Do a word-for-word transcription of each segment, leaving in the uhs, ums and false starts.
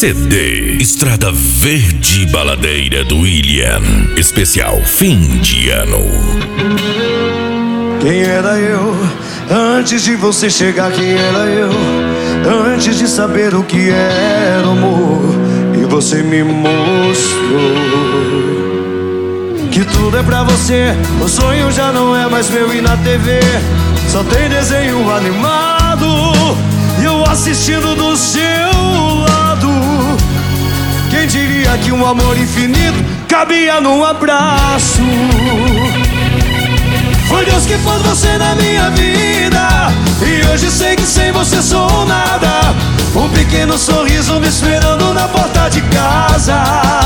C D Estrada Verde Baladeira do William, especial fim de ano. Quem era eu antes de você chegar? Quem era eu antes de saber o que era amor? E você me mostrou que tudo é pra você. O sonho já não é mais meu e na T V só tem desenho animado e eu assistindo do seu lado. Quem diria que um amor infinito cabia num abraço? Foi Deus que pôs você na minha vida e hoje sei que sem você sou nada. Um pequeno sorriso me esperando na porta de casa.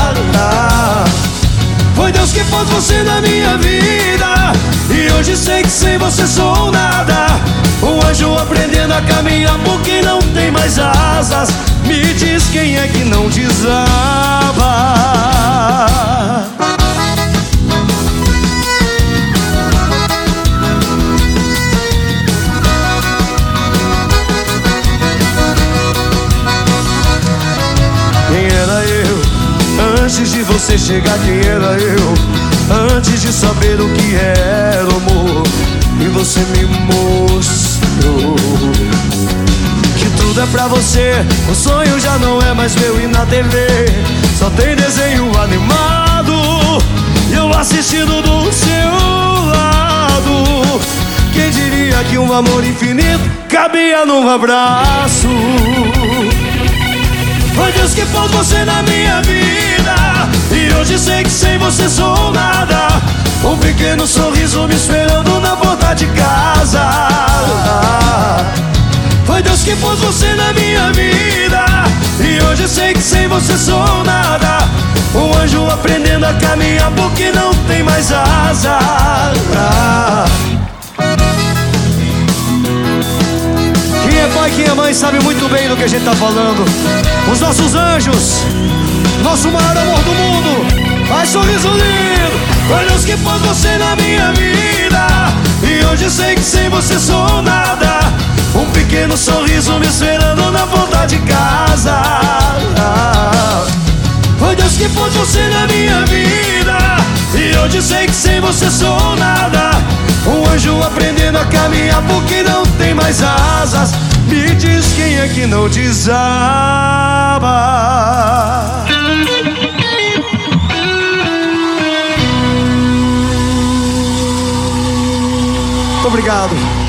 Foi Deus que pôs você na minha vida e hoje sei que sem você sou nada. Um anjo aprendendo a caminhar porque não tem mais asas. Me diz quem é que não desaba. Quem era eu antes de você chegar? Quem era eu antes de saber o que era amor? E você me mostrou que tudo é pra você. O sonho já não é mais meu e na T V só tem desenho animado e eu assistindo do seu lado. Quem diria que um amor infinito cabia num abraço? Foi Deus que pôs você na minha vida e hoje sei que sem você sou nada. Um pequeno sorriso me esperando na porta de casa. Foi Deus que pôs você na minha vida e hoje sei que sem você sou nada. Um anjo aprendendo a caminhar porque não tem mais asas. Quem é pai, quem é mãe sabe muito bem do que a gente tá falando. Os nossos anjos, nosso maior amor do mundo. Ai, sorriso lindo. Foi Deus que pôs você na minha vida e hoje sei que sem você sou nada. Um pequeno sorriso me esperando na porta de casa. Foi Deus que pôs você na minha vida e hoje sei que sem você sou nada. Um anjo aprendendo a caminhar porque não tem mais asas. Me diz quem é que não desaba. Muito obrigado.